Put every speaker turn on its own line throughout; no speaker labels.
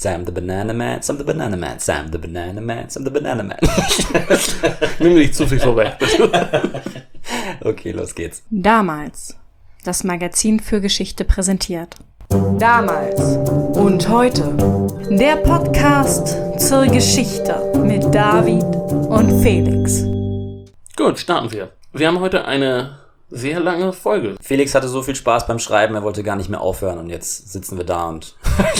Sam the Banana Man, Sam the Banana Man, Sam the Banana Man, Sam the Banana Man.
Nimm nicht zu viel vorweg.
Okay, los geht's.
Damals. Das Magazin für Geschichte präsentiert. Damals und heute. Der Podcast zur Geschichte mit David und Felix.
Gut, starten wir. Wir haben heute eine sehr lange Folge.
Felix hatte so viel Spaß beim Schreiben, er wollte gar nicht mehr aufhören und jetzt sitzen wir da und...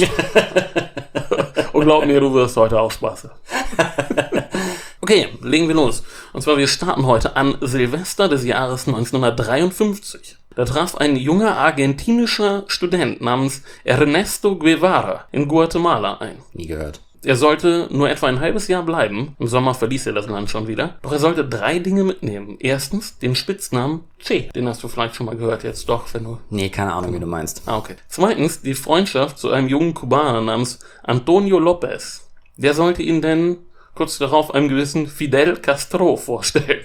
Und glaub mir, du wirst heute auch Spaß haben. Okay, legen wir los. Und zwar, wir starten heute an Silvester des Jahres 1953. Da traf ein junger argentinischer Student namens Ernesto Guevara in Guatemala ein.
Nie gehört.
Er sollte nur etwa ein halbes Jahr bleiben. Im Sommer verließ er das Land schon wieder. Doch er sollte 3 Dinge mitnehmen. Erstens den Spitznamen Che. Den hast du vielleicht schon mal gehört jetzt doch, wenn du...
Nee, keine Ahnung, wie du meinst.
Ah, okay. Zweitens die Freundschaft zu einem jungen Kubaner namens Antonio López. Der sollte ihn denn kurz darauf einem gewissen Fidel Castro vorstellen.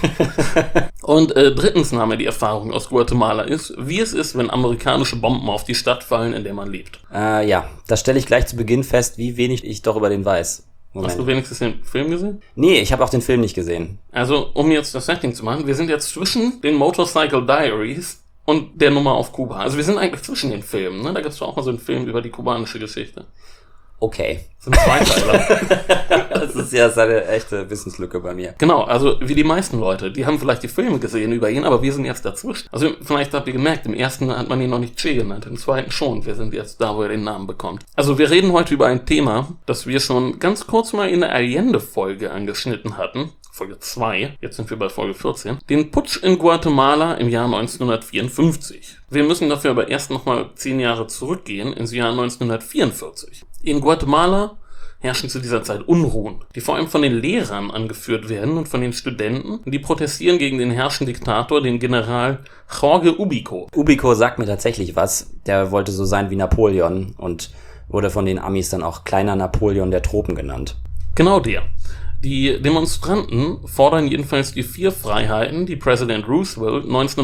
Und drittens nahm er die Erfahrung aus Guatemala ist, wie es ist, wenn amerikanische Bomben auf die Stadt fallen, in der man lebt.
Ja, das stelle ich gleich zu Beginn fest, wie wenig ich doch über den weiß. Moment.
Hast du wenigstens den Film gesehen?
Nee, ich habe auch den Film nicht gesehen.
Also, um jetzt das Setting zu machen, wir sind jetzt zwischen den Motorcycle Diaries und der Nummer auf Kuba. Also wir sind eigentlich zwischen den Filmen, ne? Da gibt's auch mal so einen Film über die kubanische Geschichte.
Okay.
Das sind Zweiteiler.
Das ist ja eine echte Wissenslücke bei mir.
Genau, also wie die meisten Leute, die haben vielleicht die Filme gesehen über ihn, aber wir sind jetzt dazwischen. Also vielleicht habt ihr gemerkt, im ersten hat man ihn noch nicht Che genannt, im zweiten schon. Wir sind jetzt da, wo er den Namen bekommt. Also wir reden heute über ein Thema, das wir schon ganz kurz mal in der Allende-Folge angeschnitten hatten. Folge 2, jetzt sind wir bei Folge 14, den Putsch in Guatemala im Jahr 1954. Wir müssen dafür aber erst nochmal 10 Jahre zurückgehen, ins Jahr 1944. In Guatemala herrschen zu dieser Zeit Unruhen, die vor allem von den Lehrern angeführt werden und von den Studenten, die protestieren gegen den herrschenden Diktator, den General Jorge Ubico.
Ubico sagt mir tatsächlich was. Der wollte so sein wie Napoleon und wurde von den Amis dann auch kleiner Napoleon der Tropen genannt.
Genau der. Die Demonstranten fordern jedenfalls die 4 Freiheiten, die Präsident Roosevelt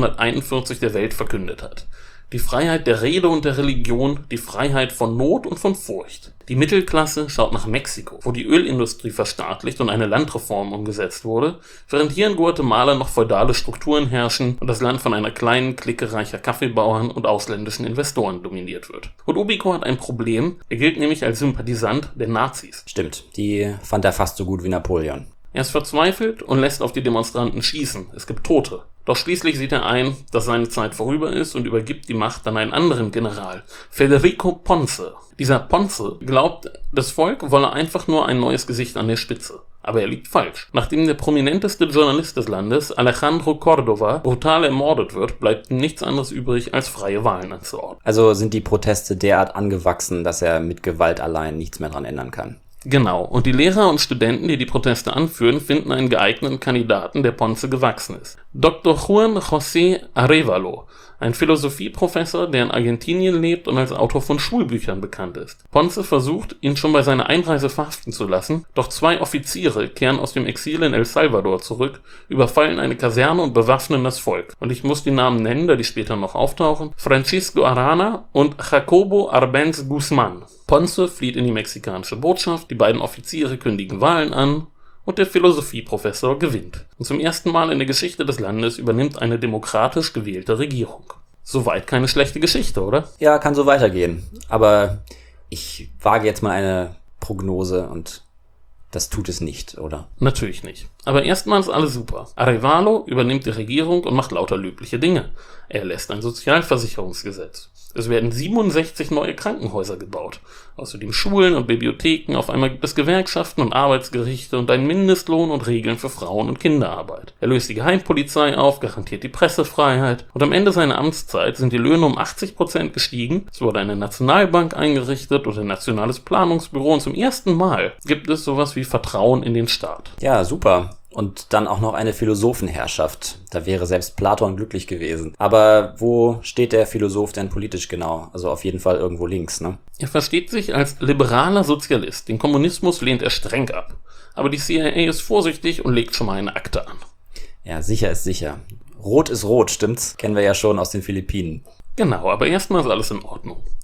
1941 der Welt verkündet hat. Die Freiheit der Rede und der Religion, die Freiheit von Not und von Furcht. Die Mittelklasse schaut nach Mexiko, wo die Ölindustrie verstaatlicht und eine Landreform umgesetzt wurde, während hier in Guatemala noch feudale Strukturen herrschen und das Land von einer kleinen Clique reicher Kaffeebauern und ausländischen Investoren dominiert wird. Und Ubico hat ein Problem, er gilt nämlich als Sympathisant der Nazis.
Stimmt, die fand er fast so gut wie Napoleon.
Er ist verzweifelt und lässt auf die Demonstranten schießen. Es gibt Tote. Doch schließlich sieht er ein, dass seine Zeit vorüber ist und übergibt die Macht an einen anderen General, Federico Ponce. Dieser Ponce glaubt, das Volk wolle einfach nur ein neues Gesicht an der Spitze. Aber er liegt falsch. Nachdem der prominenteste Journalist des Landes, Alejandro Córdoba, brutal ermordet wird, bleibt ihm nichts anderes übrig, als freie Wahlen anzuordnen.
Also sind die Proteste derart angewachsen, dass er mit Gewalt allein nichts mehr dran ändern kann.
Genau, und die Lehrer und Studenten, die die Proteste anführen, finden einen geeigneten Kandidaten, der Ponce gewachsen ist. Dr. Juan José Arévalo, ein Philosophieprofessor, der in Argentinien lebt und als Autor von Schulbüchern bekannt ist. Ponce versucht, ihn schon bei seiner Einreise verhaften zu lassen, doch 2 Offiziere kehren aus dem Exil in El Salvador zurück, überfallen eine Kaserne und bewaffnen das Volk. Und ich muss die Namen nennen, da die später noch auftauchen. Francisco Arana und Jacobo Arbenz Guzmán. Ponce flieht in die mexikanische Botschaft, die beiden Offiziere kündigen Wahlen an und der Philosophieprofessor gewinnt. Und zum ersten Mal in der Geschichte des Landes übernimmt eine demokratisch gewählte Regierung. Soweit keine schlechte Geschichte, oder?
Ja, kann so weitergehen. Aber ich wage jetzt mal eine Prognose und das tut es nicht, oder?
Natürlich nicht. Aber erstmal ist alles super. Arévalo übernimmt die Regierung und macht lauter löbliche Dinge. Er lässt ein Sozialversicherungsgesetz. Es werden 67 neue Krankenhäuser gebaut. Außerdem Schulen und Bibliotheken, auf einmal gibt es Gewerkschaften und Arbeitsgerichte und einen Mindestlohn und Regeln für Frauen- und Kinderarbeit. Er löst die Geheimpolizei auf, garantiert die Pressefreiheit und am Ende seiner Amtszeit sind die Löhne um 80% gestiegen, es wurde eine Nationalbank eingerichtet und ein nationales Planungsbüro und zum ersten Mal gibt es sowas wie Vertrauen in den Staat.
Ja, super. Und dann auch noch eine Philosophenherrschaft. Da wäre selbst Platon glücklich gewesen. Aber wo steht der Philosoph denn politisch genau? Also auf jeden Fall irgendwo links, ne?
Er versteht sich als liberaler Sozialist. Den Kommunismus lehnt er streng ab. Aber die CIA ist vorsichtig und legt schon mal eine Akte an.
Ja, sicher ist sicher. Rot ist rot, stimmt's? Kennen wir ja schon aus den Philippinen.
Genau, aber erstmal ist alles in Ordnung.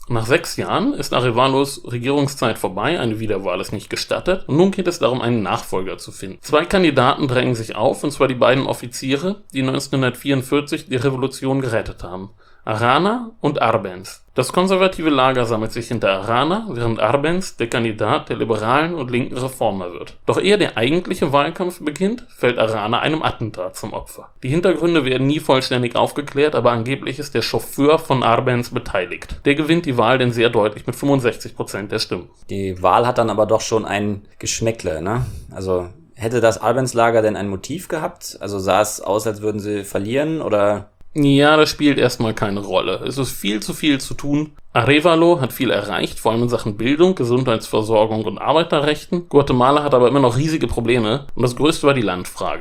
Nach 6 Jahren ist Arévalos Regierungszeit vorbei, eine Wiederwahl ist nicht gestattet und nun geht es darum, einen Nachfolger zu finden. 2 Kandidaten drängen sich auf, und zwar die beiden Offiziere, die 1944 die Revolution gerettet haben. Arana und Arbenz. Das konservative Lager sammelt sich hinter Arana, während Arbenz der Kandidat der liberalen und linken Reformer wird. Doch ehe der eigentliche Wahlkampf beginnt, fällt Arana einem Attentat zum Opfer. Die Hintergründe werden nie vollständig aufgeklärt, aber angeblich ist der Chauffeur von Arbenz beteiligt. Der gewinnt die Wahl denn sehr deutlich mit 65% der Stimmen.
Die Wahl hat dann aber doch schon ein Geschmäckle, ne? Also hätte das Arbenz-Lager denn ein Motiv gehabt? Also sah es aus, als würden sie verlieren, oder?
Ja, das spielt erstmal keine Rolle. Es ist viel zu tun. Arévalo hat viel erreicht, vor allem in Sachen Bildung, Gesundheitsversorgung und Arbeiterrechten. Guatemala hat aber immer noch riesige Probleme und das größte war die Landfrage.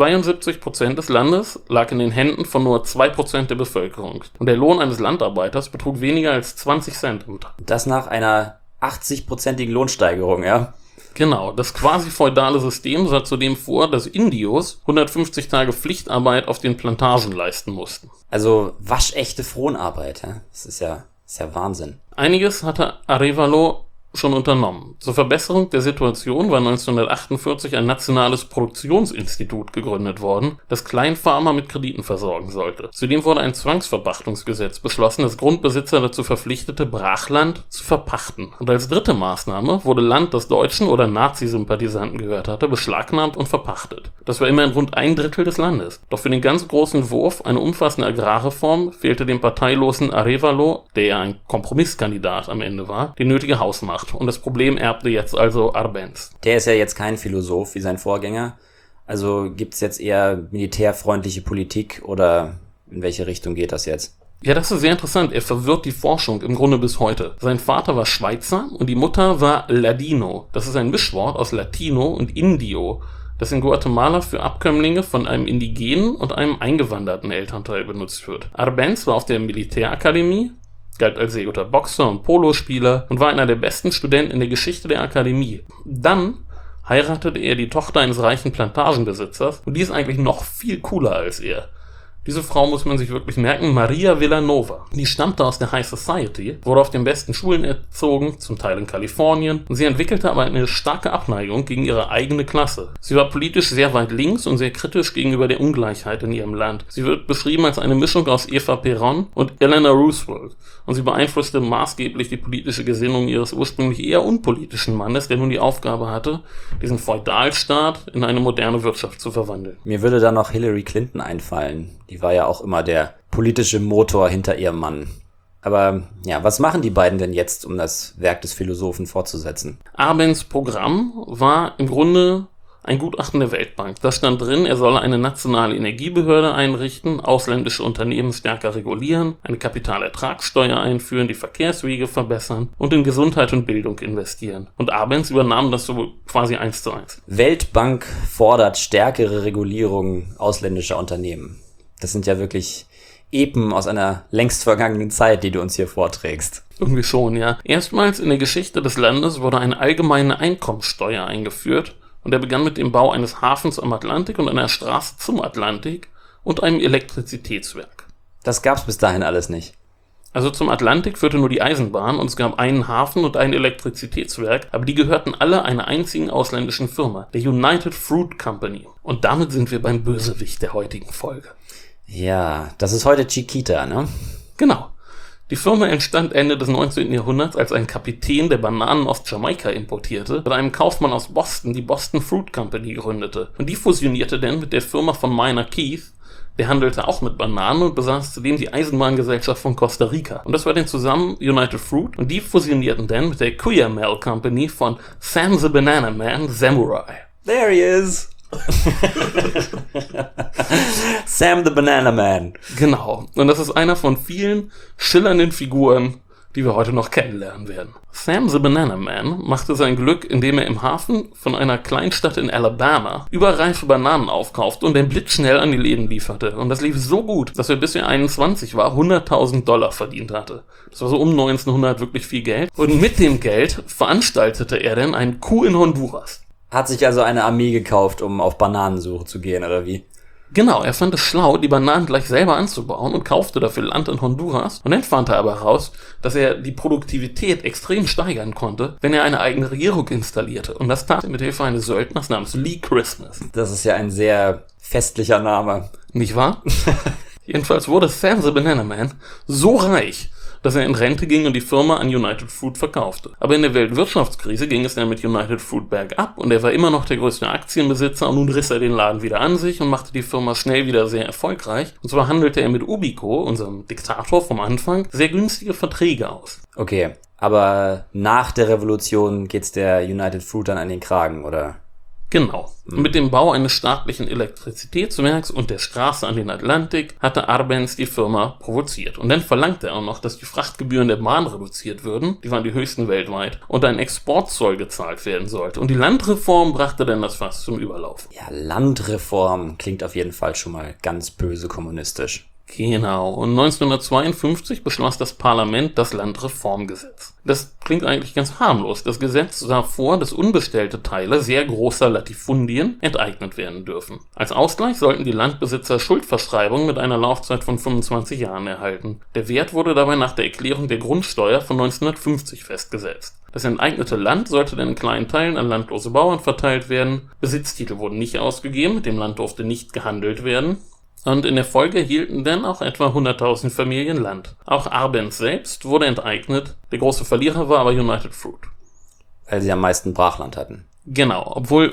72% des Landes lag in den Händen von nur 2% der Bevölkerung. Und der Lohn eines Landarbeiters betrug weniger als 20 Cent im Tag.
Das nach einer 80%igen Lohnsteigerung, ja?
Genau, das quasi feudale System sah zudem vor, dass Indios 150 Tage Pflichtarbeit auf den Plantagen leisten mussten.
Also waschechte Fronarbeit, ja? Das ist ja Wahnsinn.
Einiges hatte Arévalo schon unternommen. Zur Verbesserung der Situation war 1948 ein nationales Produktionsinstitut gegründet worden, das Kleinfarmer mit Krediten versorgen sollte. Zudem wurde ein Zwangsverpachtungsgesetz beschlossen, das Grundbesitzer dazu verpflichtete, Brachland zu verpachten. Und als dritte Maßnahme wurde Land, das Deutschen oder Nazi-Sympathisanten gehört hatte, beschlagnahmt und verpachtet. Das war immerhin rund 1/3 des Landes. Doch für den ganz großen Wurf, eine umfassende Agrarreform, fehlte dem parteilosen Arévalo, der ja ein Kompromisskandidat am Ende war, die nötige Hausmacht. Und das Problem erbte jetzt also Arbenz.
Der ist ja jetzt kein Philosoph wie sein Vorgänger. Also gibt's jetzt eher militärfreundliche Politik oder in welche Richtung geht das jetzt?
Ja, das ist sehr interessant. Er verwirrt die Forschung im Grunde bis heute. Sein Vater war Schweizer und die Mutter war Ladino. Das ist ein Mischwort aus Latino und Indio, das in Guatemala für Abkömmlinge von einem indigenen und einem eingewanderten Elternteil benutzt wird. Arbenz war auf der Militärakademie, galt als sehr guter Boxer und Polospieler und war einer der besten Studenten in der Geschichte der Akademie. Dann heiratete er die Tochter eines reichen Plantagenbesitzers und die ist eigentlich noch viel cooler als er. Diese Frau muss man sich wirklich merken, Maria Villanova. Die stammte aus der High Society, wurde auf den besten Schulen erzogen, zum Teil in Kalifornien, und sie entwickelte aber eine starke Abneigung gegen ihre eigene Klasse. Sie war politisch sehr weit links und sehr kritisch gegenüber der Ungleichheit in ihrem Land. Sie wird beschrieben als eine Mischung aus Eva Perón und Eleanor Roosevelt, und sie beeinflusste maßgeblich die politische Gesinnung ihres ursprünglich eher unpolitischen Mannes, der nun die Aufgabe hatte, diesen Feudalstaat in eine moderne Wirtschaft zu verwandeln.
Mir würde da noch Hillary Clinton einfallen. Die war ja auch immer der politische Motor hinter ihrem Mann. Aber ja, was machen die beiden denn jetzt, um das Werk des Philosophen fortzusetzen?
Arbenz Programm war im Grunde ein Gutachten der Weltbank. Da stand drin, er solle eine nationale Energiebehörde einrichten, ausländische Unternehmen stärker regulieren, eine Kapitalertragssteuer einführen, die Verkehrswege verbessern und in Gesundheit und Bildung investieren. Und Arbenz übernahm das so quasi 1:1.
Weltbank fordert stärkere Regulierung ausländischer Unternehmen. Das sind ja wirklich Epen aus einer längst vergangenen Zeit, die du uns hier vorträgst.
Irgendwie schon, ja. Erstmals in der Geschichte des Landes wurde eine allgemeine Einkommenssteuer eingeführt und er begann mit dem Bau eines Hafens am Atlantik und einer Straße zum Atlantik und einem Elektrizitätswerk.
Das gab's bis dahin alles nicht.
Also zum Atlantik führte nur die Eisenbahn und es gab einen Hafen und ein Elektrizitätswerk, aber die gehörten alle einer einzigen ausländischen Firma, der United Fruit Company. Und damit sind wir beim Bösewicht der heutigen Folge.
Ja, das ist heute Chiquita, ne?
Genau. Die Firma entstand Ende des 19. Jahrhunderts, als ein Kapitän, der Bananen aus Jamaika importierte, mit einem Kaufmann aus Boston die Boston Fruit Company gründete. Und die fusionierte dann mit der Firma von Minor Keith, der handelte auch mit Bananen und besaß zudem die Eisenbahngesellschaft von Costa Rica. Und das war dann zusammen United Fruit und die fusionierten dann mit der Cuyamel Company von Sam the Banana Man Samurai.
There he is! Sam the Banana Man.
Genau. Und das ist einer von vielen schillernden Figuren, die wir heute noch kennenlernen werden. Sam the Banana Man machte sein Glück, indem er im Hafen von einer Kleinstadt in Alabama überreife Bananen aufkaufte und dann blitzschnell an die Läden lieferte. Und das lief so gut, dass er bis er 21 war, $100.000 verdient hatte. Das war so um 1900 wirklich viel Geld. Und mit dem Geld veranstaltete er dann einen Coup in Honduras.
Hat sich also eine Armee gekauft, um auf Bananensuche zu gehen, oder wie?
Genau, er fand es schlau, die Bananen gleich selber anzubauen und kaufte dafür Land in Honduras. Und dann fand er aber heraus, dass er die Produktivität extrem steigern konnte, wenn er eine eigene Regierung installierte. Und das tat er mit Hilfe eines Söldners namens Lee Christmas.
Das ist ja ein sehr festlicher Name.
Nicht wahr? Jedenfalls wurde Sam the Banana Man so reich, dass er in Rente ging und die Firma an United Fruit verkaufte. Aber in der Weltwirtschaftskrise ging es dann mit United Fruit bergab und er war immer noch der größte Aktienbesitzer und nun riss er den Laden wieder an sich und machte die Firma schnell wieder sehr erfolgreich. Und zwar handelte er mit Ubico, unserem Diktator vom Anfang, sehr günstige Verträge aus.
Okay, aber nach der Revolution geht's der United Fruit dann an den Kragen, oder?
Genau. Mit dem Bau eines staatlichen Elektrizitätswerks und der Straße an den Atlantik hatte Arbenz die Firma provoziert. Und dann verlangte er auch noch, dass die Frachtgebühren der Bahn reduziert würden, die waren die höchsten weltweit, und ein Exportzoll gezahlt werden sollte. Und die Landreform brachte dann das Fass zum Überlaufen.
Ja, Landreform klingt auf jeden Fall schon mal ganz böse kommunistisch.
Genau, und 1952 beschloss das Parlament das Landreformgesetz. Das klingt eigentlich ganz harmlos. Das Gesetz sah vor, dass unbestellte Teile sehr großer Latifundien enteignet werden dürfen. Als Ausgleich sollten die Landbesitzer Schuldverschreibungen mit einer Laufzeit von 25 Jahren erhalten. Der Wert wurde dabei nach der Erklärung der Grundsteuer von 1950 festgesetzt. Das enteignete Land sollte dann in kleinen Teilen an landlose Bauern verteilt werden. Besitztitel wurden nicht ausgegeben, mit dem Land durfte nicht gehandelt werden. Und in der Folge hielten dann auch etwa 100.000 Familien Land. Auch Arbenz selbst wurde enteignet. Der große Verlierer war aber United Fruit.
Weil sie am meisten Brachland hatten.
Genau, obwohl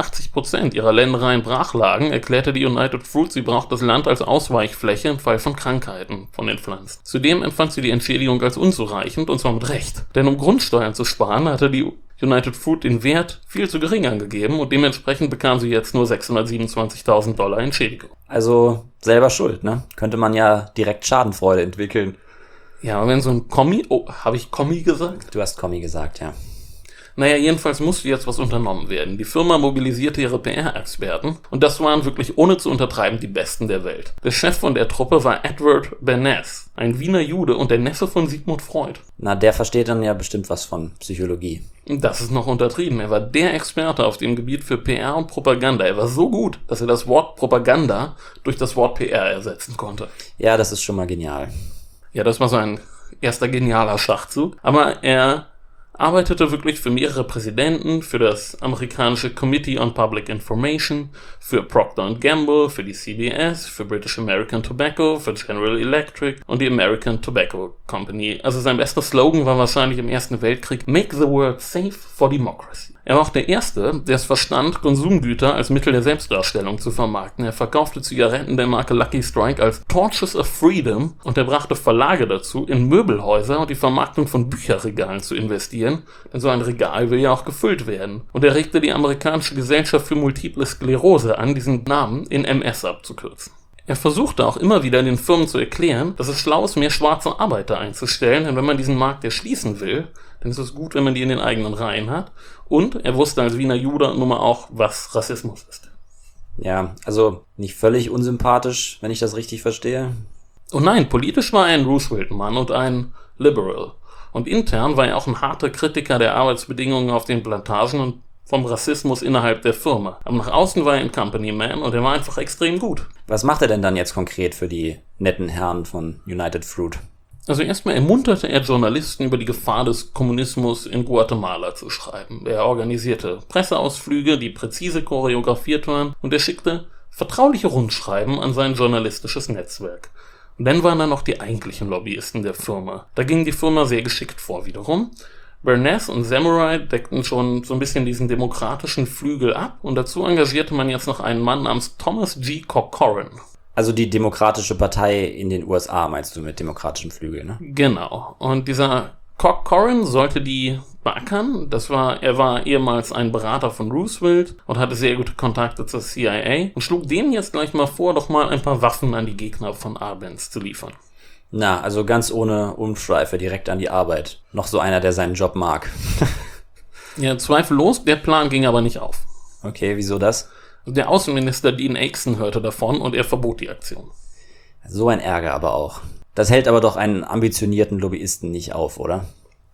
85% ihrer Ländereien brach lagen, erklärte die United Fruit, sie braucht das Land als Ausweichfläche im Fall von Krankheiten von den Pflanzen. Zudem empfand sie die Entschädigung als unzureichend, und zwar mit Recht. Denn um Grundsteuern zu sparen, hatte die United Fruit den Wert viel zu gering angegeben und dementsprechend bekam sie jetzt nur $627.000 Entschädigung.
Also selber schuld, ne? Könnte man ja direkt Schadenfreude entwickeln.
Ja, aber wenn so ein Kommi... Oh, habe ich Kommi gesagt?
Du hast Kommi gesagt, ja.
Naja, jedenfalls musste jetzt was unternommen werden. Die Firma mobilisierte ihre PR-Experten und das waren wirklich ohne zu untertreiben die Besten der Welt. Der Chef von der Truppe war Edward Bernays, ein Wiener Jude und der Neffe von Sigmund Freud.
Na, der versteht dann ja bestimmt was von Psychologie.
Das ist noch untertrieben. Er war der Experte auf dem Gebiet für PR und Propaganda. Er war so gut, dass er das Wort Propaganda durch das Wort PR ersetzen konnte.
Ja, das ist schon mal genial.
Ja, das war so ein erster genialer Schachzug. Aber er arbeitete wirklich für mehrere Präsidenten, für das amerikanische Committee on Public Information, für Procter & Gamble, für die CBS, für British American Tobacco, für General Electric und die American Tobacco Company. Also sein bester Slogan war wahrscheinlich im Ersten Weltkrieg "Make the world safe for democracy". Er war auch der Erste, der es verstand, Konsumgüter als Mittel der Selbstdarstellung zu vermarkten. Er verkaufte Zigaretten der Marke Lucky Strike als Torches of Freedom und er brachte Verlage dazu, in Möbelhäuser und die Vermarktung von Bücherregalen zu investieren, denn so ein Regal will ja auch gefüllt werden. Und er regte die amerikanische Gesellschaft für Multiple Sklerose an, diesen Namen in MS abzukürzen. Er versuchte auch immer wieder den Firmen zu erklären, dass es schlau ist, mehr schwarze Arbeiter einzustellen, denn wenn man diesen Markt erschließen will, dann ist es gut, wenn man die in den eigenen Reihen hat. Und er wusste als Wiener Jude nun mal auch, was Rassismus ist.
Ja, also nicht völlig unsympathisch, wenn ich das richtig verstehe.
Und nein, politisch war er ein Roosevelt-Mann und ein Liberal. Und intern war er auch ein harter Kritiker der Arbeitsbedingungen auf den Plantagen und vom Rassismus innerhalb der Firma. Aber nach außen war er ein Company-Man und er war einfach extrem gut.
Was macht er denn dann jetzt konkret für die netten Herren von United Fruit?
Also erstmal ermunterte er Journalisten, über die Gefahr des Kommunismus in Guatemala zu schreiben. Er organisierte Presseausflüge, die präzise choreografiert waren, und er schickte vertrauliche Rundschreiben an sein journalistisches Netzwerk. Und dann waren da noch die eigentlichen Lobbyisten der Firma. Da ging die Firma sehr geschickt vor wiederum. Bernays und Samurai deckten schon so ein bisschen diesen demokratischen Flügel ab und dazu engagierte man jetzt noch einen Mann namens Thomas G. Corcoran.
Also die Demokratische Partei in den USA, meinst du, mit demokratischem Flügel, ne?
Genau. Und dieser Corcoran sollte die beackern. Er war ehemals ein Berater von Roosevelt und hatte sehr gute Kontakte zur CIA und schlug dem jetzt gleich mal vor, doch mal ein paar Waffen an die Gegner von Arbenz zu liefern.
Na, also ganz ohne Umschweife, direkt an die Arbeit. Noch so einer, der seinen Job mag.
Ja, zweifellos, der Plan ging aber nicht auf.
Okay, wieso das?
Der Außenminister Dean Acheson hörte davon und er verbot die Aktion.
So ein Ärger aber auch. Das hält aber doch einen ambitionierten Lobbyisten nicht auf, oder?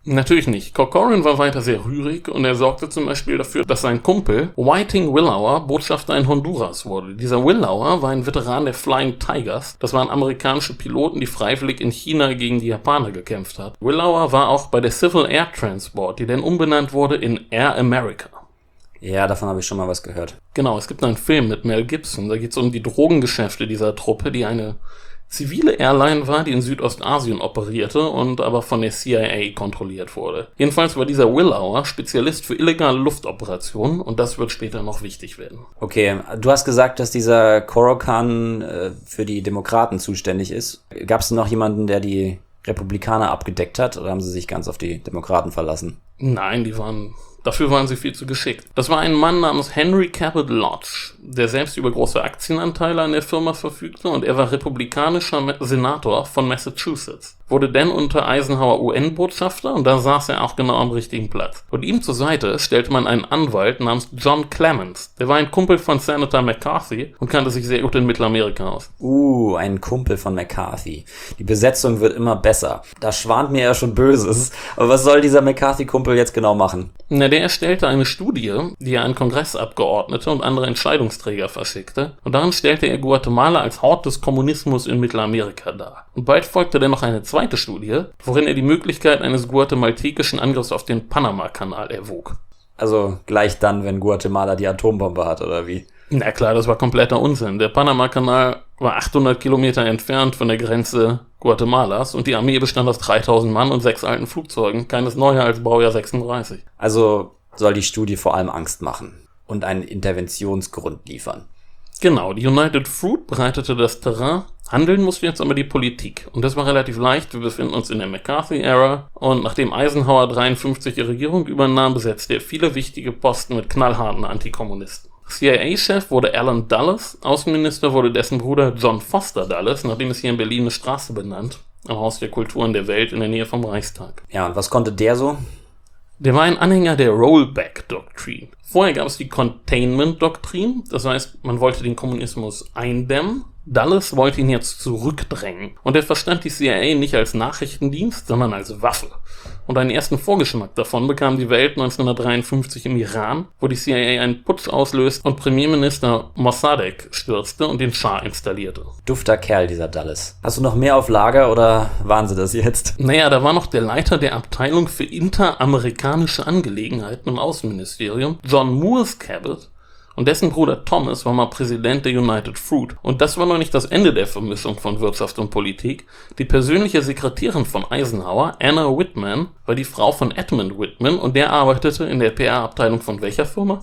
Natürlich nicht. Corcoran war weiter sehr rührig und er sorgte zum Beispiel dafür, dass sein Kumpel Whiting Willauer Botschafter in Honduras wurde. Dieser Willauer war ein Veteran der Flying Tigers. Das waren amerikanische Piloten, die freiwillig in China gegen die Japaner gekämpft haben. Willauer war auch bei der Civil Air Transport, die dann umbenannt wurde in Air America.
Ja, davon habe ich schon mal was gehört.
Genau, es gibt einen Film mit Mel Gibson. Da geht es um die Drogengeschäfte dieser Truppe, die eine zivile Airline war, die in Südostasien operierte und aber von der CIA kontrolliert wurde. Jedenfalls war dieser Willauer Spezialist für illegale Luftoperationen und das wird später noch wichtig werden.
Okay, du hast gesagt, dass dieser Corocan für die Demokraten zuständig ist. Gab es noch jemanden, der die Republikaner abgedeckt hat, oder haben sie sich ganz auf die Demokraten verlassen?
Nein, dafür waren sie viel zu geschickt. Das war ein Mann namens Henry Cabot Lodge, der selbst über große Aktienanteile an der Firma verfügte und er war republikanischer Senator von Massachusetts. Wurde dann unter Eisenhower UN-Botschafter und da saß er auch genau am richtigen Platz. Und ihm zur Seite stellte man einen Anwalt namens John Clements. Der war ein Kumpel von Senator McCarthy und kannte sich sehr gut in Mittelamerika aus.
Ein Kumpel von McCarthy. Die Besetzung wird immer besser. Da schwant mir ja schon Böses. Aber was soll dieser McCarthy-Kumpel jetzt genau machen?
Na, der erstellte eine Studie, die er an Kongressabgeordnete und andere Entscheidungsträger verschickte. Und darin stellte er Guatemala als Hort des Kommunismus in Mittelamerika dar. Und bald folgte dann noch eine zweite Studie, worin er die Möglichkeit eines guatemaltekischen Angriffs auf den Panama-Kanal erwog.
Also gleich dann, wenn Guatemala die Atombombe hat, oder wie?
Na klar, das war kompletter Unsinn. Der Panama-Kanal war 800 Kilometer entfernt von der Grenze Guatemalas und die Armee bestand aus 3000 Mann und 6 alten Flugzeugen, keines neuer als Baujahr 36.
Also soll die Studie vor allem Angst machen und einen Interventionsgrund liefern.
Genau, die United Fruit bereitete das Terrain, handeln musste jetzt aber die Politik. Und das war relativ leicht, wir befinden uns in der McCarthy-Ära und nachdem Eisenhower 53 die Regierung übernahm, besetzte er viele wichtige Posten mit knallharten Antikommunisten. CIA-Chef wurde Alan Dulles, Außenminister wurde dessen Bruder John Foster Dulles, nachdem es hier in Berlin eine Straße benannt, am Haus der Kulturen der Welt in der Nähe vom Reichstag.
Ja, und was konnte der so?
Der war ein Anhänger der Rollback-Doktrin. Vorher gab es die Containment-Doktrin, das heißt, man wollte den Kommunismus eindämmen. Dulles wollte ihn jetzt zurückdrängen. Und er verstand die CIA nicht als Nachrichtendienst, sondern als Waffe. Und einen ersten Vorgeschmack davon bekam die Welt 1953 im Iran, wo die CIA einen Putsch auslöst und Premierminister Mossadegh stürzte und den Schah installierte.
Dufter Kerl, dieser Dulles. Hast du noch mehr auf Lager oder waren sie das jetzt?
Naja, da war noch der Leiter der Abteilung für interamerikanische Angelegenheiten im Außenministerium, John Moores Cabot, und dessen Bruder Thomas war mal Präsident der United Fruit. Und das war noch nicht das Ende der Vermischung von Wirtschaft und Politik. Die persönliche Sekretärin von Eisenhower, Anna Whitman, war die Frau von Edmund Whitman und der arbeitete in der PR-Abteilung von welcher Firma?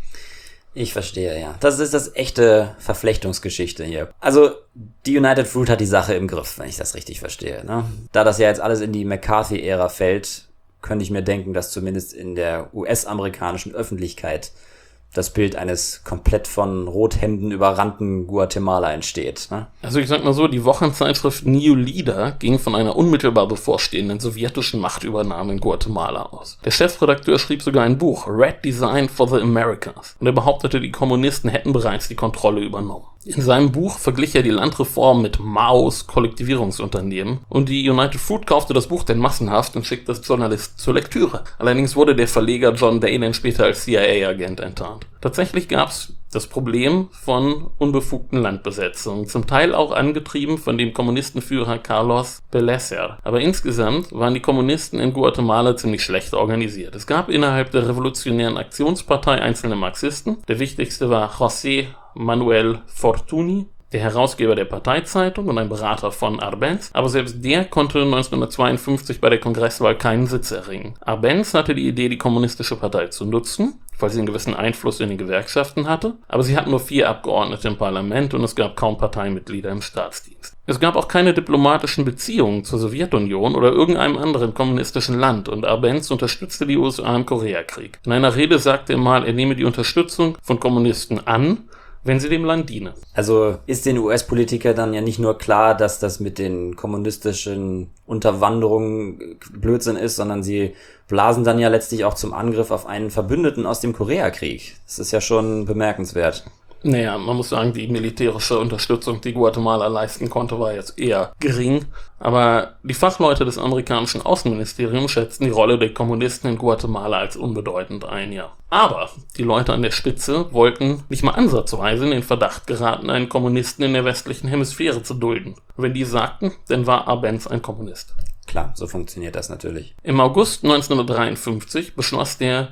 Ich verstehe, ja. Das ist das echte Verflechtungsgeschichte hier. Also, die United Fruit hat die Sache im Griff, wenn ich das richtig verstehe, ne? Da das ja jetzt alles in die McCarthy-Ära fällt, könnte ich mir denken, dass zumindest in der US-amerikanischen Öffentlichkeit das Bild eines komplett von Rothemden überrannten Guatemala entsteht. Ne?
Also ich sag mal so, die Wochenzeitschrift New Leader ging von einer unmittelbar bevorstehenden sowjetischen Machtübernahme in Guatemala aus. Der Chefredakteur schrieb sogar ein Buch, Red Design for the Americas, und er behauptete, die Kommunisten hätten bereits die Kontrolle übernommen. In seinem Buch verglich er die Landreform mit Maos Kollektivierungsunternehmen und die United Fruit kaufte das Buch dann massenhaft und schickte es Journalisten zur Lektüre. Allerdings wurde der Verleger John Day dann später als CIA-Agent enttarnt. Tatsächlich gab's das Problem von unbefugten Landbesetzungen, zum Teil auch angetrieben von dem Kommunistenführer Carlos Belecer. Aber insgesamt waren die Kommunisten in Guatemala ziemlich schlecht organisiert. Es gab innerhalb der Revolutionären Aktionspartei einzelne Marxisten. Der wichtigste war José Manuel Fortuny, der Herausgeber der Parteizeitung und ein Berater von Arbenz, aber selbst der konnte 1952 bei der Kongresswahl keinen Sitz erringen. Arbenz hatte die Idee, die kommunistische Partei zu nutzen, weil sie einen gewissen Einfluss in den Gewerkschaften hatte, aber sie hatten nur 4 Abgeordnete im Parlament und es gab kaum Parteimitglieder im Staatsdienst. Es gab auch keine diplomatischen Beziehungen zur Sowjetunion oder irgendeinem anderen kommunistischen Land und Arbenz unterstützte die USA im Koreakrieg. In einer Rede sagte er mal, er nehme die Unterstützung von Kommunisten an, wenn sie dem Land diene.
Also ist den US-Politikern dann ja nicht nur klar, dass das mit den kommunistischen Unterwanderungen Blödsinn ist, sondern sie blasen dann ja letztlich auch zum Angriff auf einen Verbündeten aus dem Koreakrieg. Das ist ja schon bemerkenswert.
Naja, man muss sagen, die militärische Unterstützung, die Guatemala leisten konnte, war jetzt eher gering. Aber die Fachleute des amerikanischen Außenministeriums schätzten die Rolle der Kommunisten in Guatemala als unbedeutend ein, ja. Aber die Leute an der Spitze wollten nicht mal ansatzweise in den Verdacht geraten, einen Kommunisten in der westlichen Hemisphäre zu dulden. Wenn die sagten, dann war Arbenz ein Kommunist.
Klar, so funktioniert das natürlich.
Im August 1953 beschloss der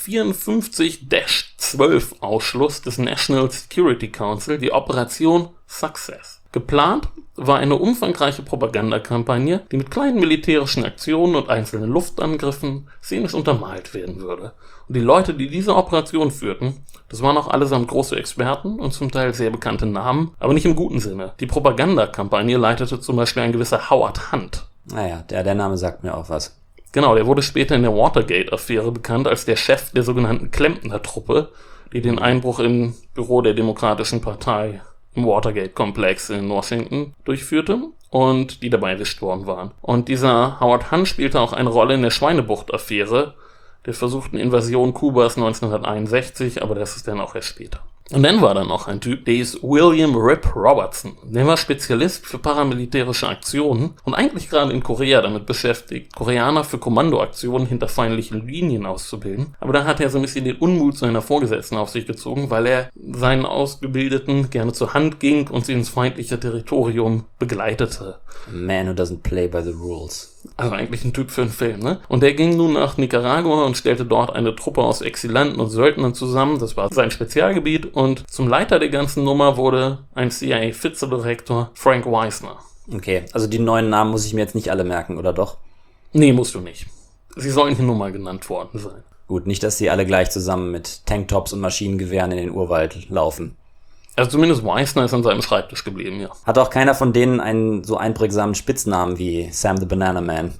54-12-Ausschluss des National Security Council die Operation Success. Geplant war eine umfangreiche Propagandakampagne, die mit kleinen militärischen Aktionen und einzelnen Luftangriffen szenisch untermalt werden würde. Und die Leute, die diese Operation führten, das waren auch allesamt große Experten und zum Teil sehr bekannte Namen, aber nicht im guten Sinne. Die Propagandakampagne leitete zum Beispiel ein gewisser Howard Hunt.
Naja, der Name sagt mir auch was.
Genau, der wurde später in der Watergate-Affäre bekannt als der Chef der sogenannten Klempner-Truppe, die den Einbruch im Büro der Demokratischen Partei im Watergate-Komplex in Washington durchführte und die dabei gestorben waren. Und dieser Howard Hunt spielte auch eine Rolle in der Schweinebucht-Affäre, der versuchten Invasion Kubas 1961, aber das ist dann auch erst später. Und dann war da noch ein Typ, der hieß William Rip Robertson. Der war Spezialist für paramilitärische Aktionen und eigentlich gerade in Korea damit beschäftigt, Koreaner für Kommandoaktionen hinter feindlichen Linien auszubilden. Aber da hat er so ein bisschen den Unmut seiner Vorgesetzten auf sich gezogen, weil er seinen Ausgebildeten gerne zur Hand ging und sie ins feindliche Territorium begleitete.
A man who doesn't play by the rules.
Also eigentlich ein Typ für einen Film, ne? Und der ging nun nach Nicaragua und stellte dort eine Truppe aus Exilanten und Söldnern zusammen. Das war sein Spezialgebiet. Und zum Leiter der ganzen Nummer wurde ein CIA-Vizedirektor Frank Wisner.
Okay, also die neuen Namen muss ich mir jetzt nicht alle merken, oder doch?
Nee, musst du nicht. Sie sollen hier nur mal genannt worden sein.
Gut, nicht, dass sie alle gleich zusammen mit Tanktops und Maschinengewehren in den Urwald laufen.
Also zumindest Wisner ist an seinem Schreibtisch geblieben, ja.
Hat auch keiner von denen einen so einprägsamen Spitznamen wie Sam the Banana Man?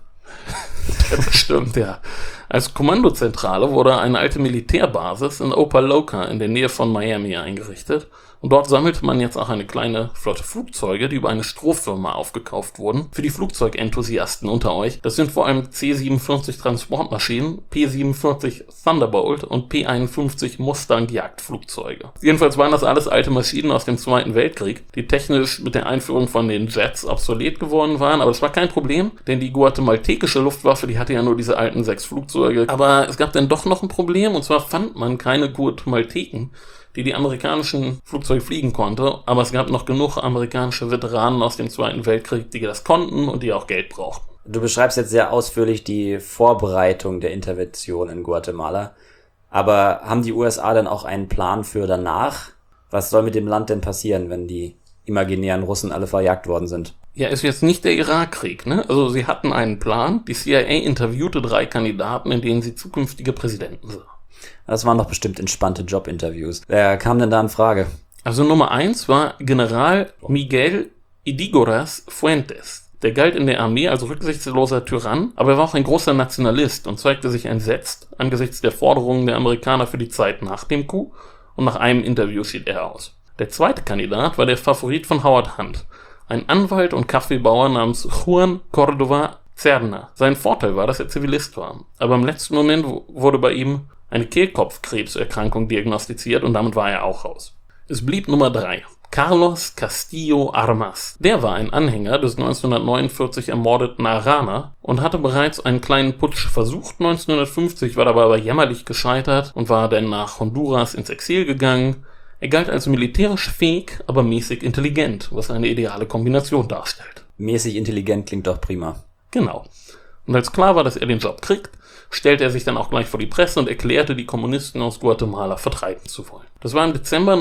Das stimmt, ja. Als Kommandozentrale wurde eine alte Militärbasis in Opa-locka in der Nähe von Miami eingerichtet. Und dort sammelte man jetzt auch eine kleine Flotte Flugzeuge, die über eine Strohfirma aufgekauft wurden. Für die Flugzeugenthusiasten unter euch, das sind vor allem C-47 Transportmaschinen, P-47 Thunderbolt und P-51 Mustang Jagdflugzeuge. Jedenfalls waren das alles alte Maschinen aus dem Zweiten Weltkrieg, die technisch mit der Einführung von den Jets obsolet geworden waren. Aber das war kein Problem, denn die guatemaltekische Luftwaffe, die hatte ja nur diese alten 6 Flugzeuge. Aber es gab dann doch noch ein Problem, und zwar fand man keine Guatemalteken, die amerikanischen Flugzeuge fliegen konnte, aber es gab noch genug amerikanische Veteranen aus dem Zweiten Weltkrieg, die das konnten und die auch Geld brauchten.
Du beschreibst jetzt sehr ausführlich die Vorbereitung der Intervention in Guatemala, aber haben die USA dann auch einen Plan für danach? Was soll mit dem Land denn passieren, wenn die imaginären Russen alle verjagt worden sind?
Ja, ist jetzt nicht der Irakkrieg, ne? Also sie hatten einen Plan, die CIA interviewte 3 Kandidaten, in denen sie zukünftige Präsidenten sah.
Das waren doch bestimmt entspannte Jobinterviews. Wer kam denn da in Frage?
Also Nummer 1 war General Miguel Ydígoras Fuentes. Der galt in der Armee als rücksichtsloser Tyrann, aber er war auch ein großer Nationalist und zeigte sich entsetzt angesichts der Forderungen der Amerikaner für die Zeit nach dem Coup, und nach einem Interview schied er aus. Der zweite Kandidat war der Favorit von Howard Hunt, ein Anwalt und Kaffeebauer namens Juan Córdoba Cerna. Sein Vorteil war, dass er Zivilist war, aber im letzten Moment wurde bei ihm eine Kehlkopfkrebserkrankung diagnostiziert und damit war er auch raus. Es blieb Nummer 3, Carlos Castillo Armas. Der war ein Anhänger des 1949 ermordeten Arana und hatte bereits einen kleinen Putsch versucht 1950, war dabei aber jämmerlich gescheitert und war dann nach Honduras ins Exil gegangen. Er galt als militärisch fähig, aber mäßig intelligent, was eine ideale Kombination darstellt.
Mäßig intelligent klingt doch prima.
Genau. Und als klar war, dass er den Job kriegt, stellte er sich dann auch gleich vor die Presse und erklärte, die Kommunisten aus Guatemala vertreiben zu wollen. Das war im Dezember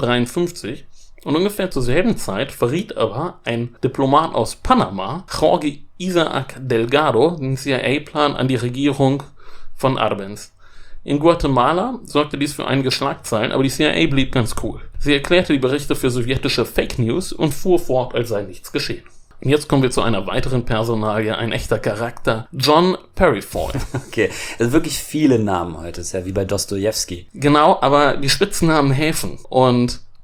1953 und ungefähr zur selben Zeit verriet aber ein Diplomat aus Panama, Jorge Isaac Delgado, den CIA-Plan an die Regierung von Arbenz. In Guatemala sorgte dies für einige Schlagzeilen, aber die CIA blieb ganz cool. Sie erklärte die Berichte für sowjetische Fake News und fuhr fort, als sei nichts geschehen. Und jetzt kommen wir zu einer weiteren Personalie, ein echter Charakter, John Perifoy.
Okay, das sind wirklich viele Namen heute, das ist ja wie bei Dostojewski.
Genau, aber die Spitznamen helfen. Und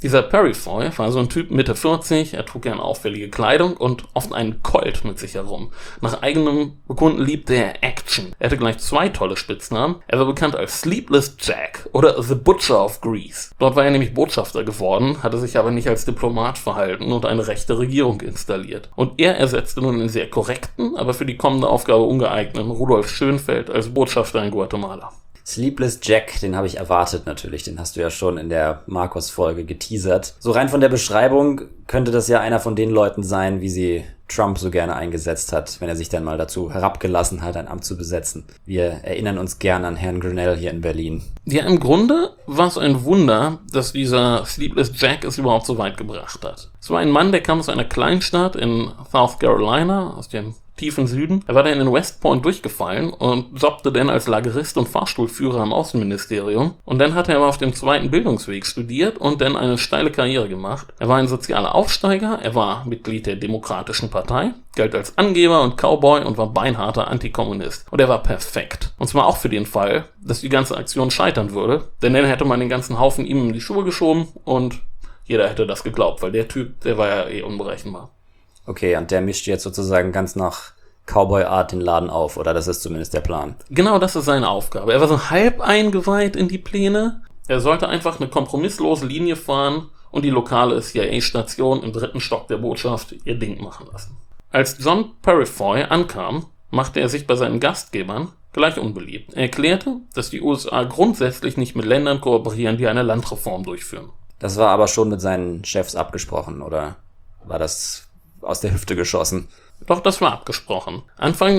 Dieser Purifoy war so ein Typ Mitte 40, er trug gerne auffällige Kleidung und oft einen Colt mit sich herum. Nach eigenem Bekunden liebte er Action. Er hatte gleich 2 tolle Spitznamen. Er war bekannt als Sleepless Jack oder The Butcher of Greece. Dort war er nämlich Botschafter geworden, hatte sich aber nicht als Diplomat verhalten und eine rechte Regierung installiert. Und er ersetzte nun den sehr korrekten, aber für die kommende Aufgabe ungeeigneten Rudolf Schönfeld als Botschafter in Guatemala.
Sleepless Jack, den habe ich erwartet natürlich, den hast du ja schon in der Marcos-Folge geteasert. So rein von der Beschreibung könnte das ja einer von den Leuten sein, wie sie Trump so gerne eingesetzt hat, wenn er sich dann mal dazu herabgelassen hat, ein Amt zu besetzen. Wir erinnern uns gern an Herrn Grinnell hier in Berlin.
Ja, im Grunde war es ein Wunder, dass dieser Sleepless Jack es überhaupt so weit gebracht hat. Es war ein Mann, der kam aus einer Kleinstadt in South Carolina, aus dem tiefen Süden. Er war dann in West Point durchgefallen und jobbte dann als Lagerist und Fahrstuhlführer im Außenministerium. Und dann hat er aber auf dem zweiten Bildungsweg studiert und dann eine steile Karriere gemacht. Er war ein sozialer Aufsteiger, er war Mitglied der Demokratischen Partei, galt als Angeber und Cowboy und war beinharter Antikommunist. Und er war perfekt. Und zwar auch für den Fall, dass die ganze Aktion scheitern würde, denn dann hätte man den ganzen Haufen ihm in die Schuhe geschoben und jeder hätte das geglaubt, weil der Typ, der war ja eh unberechenbar.
Okay, und der mischt jetzt sozusagen ganz nach Cowboy-Art den Laden auf, oder das ist zumindest der Plan.
Genau, das ist seine Aufgabe. Er war so halb eingeweiht in die Pläne. Er sollte einfach eine kompromisslose Linie fahren und die lokale CIA-Station im 3. Stock der Botschaft ihr Ding machen lassen. Als John Purifoy ankam, machte er sich bei seinen Gastgebern gleich unbeliebt. Er erklärte, dass die USA grundsätzlich nicht mit Ländern kooperieren, die eine Landreform durchführen.
Das war aber schon mit seinen Chefs abgesprochen, oder war das aus der Hüfte geschossen?
Doch, das war abgesprochen. Anfang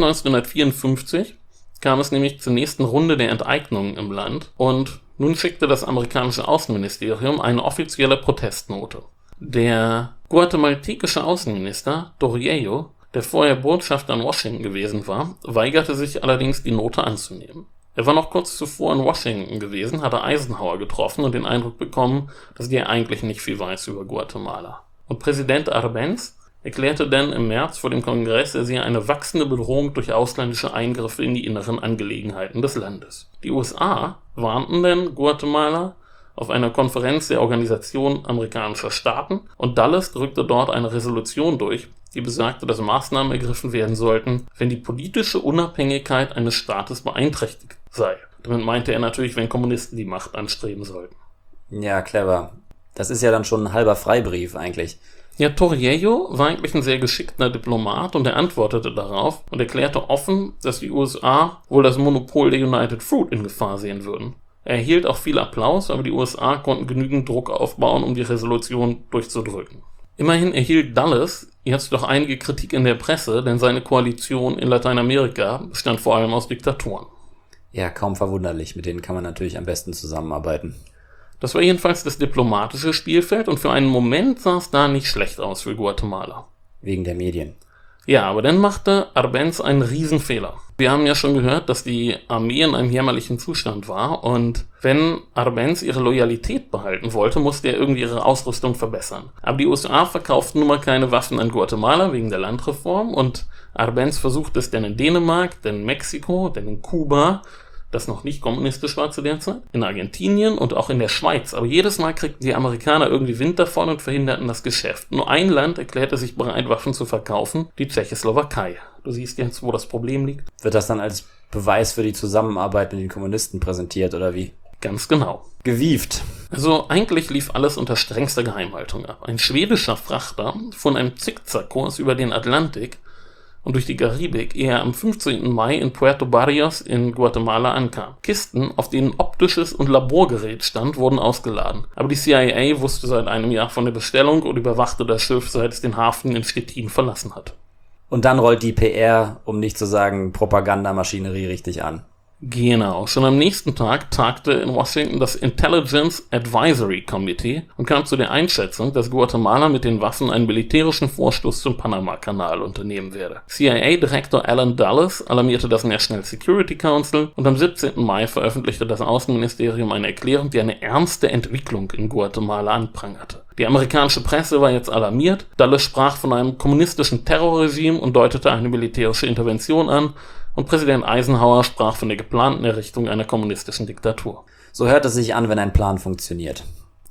1954 kam es nämlich zur nächsten Runde der Enteignungen im Land und nun schickte das amerikanische Außenministerium eine offizielle Protestnote. Der guatemaltekische Außenminister Torriello, der vorher Botschafter in Washington gewesen war, weigerte sich allerdings, die Note anzunehmen. Er war noch kurz zuvor in Washington gewesen, hatte Eisenhower getroffen und den Eindruck bekommen, dass der eigentlich nicht viel weiß über Guatemala. Und Präsident Arbenz erklärte dann im März vor dem Kongress, er sehe eine wachsende Bedrohung durch ausländische Eingriffe in die inneren Angelegenheiten des Landes. Die USA warnten dann Guatemala auf einer Konferenz der Organisation amerikanischer Staaten und Dulles drückte dort eine Resolution durch, die besagte, dass Maßnahmen ergriffen werden sollten, wenn die politische Unabhängigkeit eines Staates beeinträchtigt sei. Damit meinte er natürlich, wenn Kommunisten die Macht anstreben sollten.
Ja, clever. Das ist ja dann schon ein halber Freibrief eigentlich.
Ja, Torriello war eigentlich ein sehr geschickter Diplomat und er antwortete darauf und erklärte offen, dass die USA wohl das Monopol der United Fruit in Gefahr sehen würden. Er erhielt auch viel Applaus, aber die USA konnten genügend Druck aufbauen, um die Resolution durchzudrücken. Immerhin erhielt Dulles jetzt doch einige Kritik in der Presse, denn seine Koalition in Lateinamerika bestand vor allem aus Diktatoren.
Ja, kaum verwunderlich, mit denen kann man natürlich am besten zusammenarbeiten.
Das war jedenfalls das diplomatische Spielfeld und für einen Moment sah es da nicht schlecht aus für Guatemala.
Wegen der Medien.
Ja, aber dann machte Arbenz einen Riesenfehler. Wir haben ja schon gehört, dass die Armee in einem jämmerlichen Zustand war und wenn Arbenz ihre Loyalität behalten wollte, musste er irgendwie ihre Ausrüstung verbessern. Aber die USA verkauften nun mal keine Waffen an Guatemala wegen der Landreform und Arbenz versuchte es dann in Dänemark, dann in Mexiko, dann in Kuba, das noch nicht kommunistisch war zu der Zeit, in Argentinien und auch in der Schweiz. Aber jedes Mal kriegten die Amerikaner irgendwie Wind davon und verhinderten das Geschäft. Nur ein Land erklärte sich bereit, Waffen zu verkaufen, die Tschechoslowakei. Du siehst jetzt, wo das Problem liegt.
Wird das dann als Beweis für die Zusammenarbeit mit den Kommunisten präsentiert, oder wie?
Ganz genau.
Gewieft.
Also eigentlich lief alles unter strengster Geheimhaltung ab. Ein schwedischer Frachter fuhr in einem Zickzackkurs über den Atlantik und durch die Karibik, ehe er am 15. Mai in Puerto Barrios in Guatemala ankam. Kisten, auf denen optisches und Laborgerät stand, wurden ausgeladen. Aber die CIA wusste seit einem Jahr von der Bestellung und überwachte das Schiff, seit es den Hafen in Stettin verlassen hat.
Und dann rollt die PR, um nicht zu sagen Propagandamaschinerie, richtig an.
Genau. Schon am nächsten Tag tagte in Washington das Intelligence Advisory Committee und kam zu der Einschätzung, dass Guatemala mit den Waffen einen militärischen Vorstoß zum Panama-Kanal unternehmen werde. CIA-Direktor Alan Dulles alarmierte das National Security Council und am 17. Mai veröffentlichte das Außenministerium eine Erklärung, die eine ernste Entwicklung in Guatemala anprangerte. Die amerikanische Presse war jetzt alarmiert. Dulles sprach von einem kommunistischen Terrorregime und deutete eine militärische Intervention an. Und Präsident Eisenhower sprach von der geplanten Errichtung einer kommunistischen Diktatur.
So hört es sich an, wenn ein Plan funktioniert.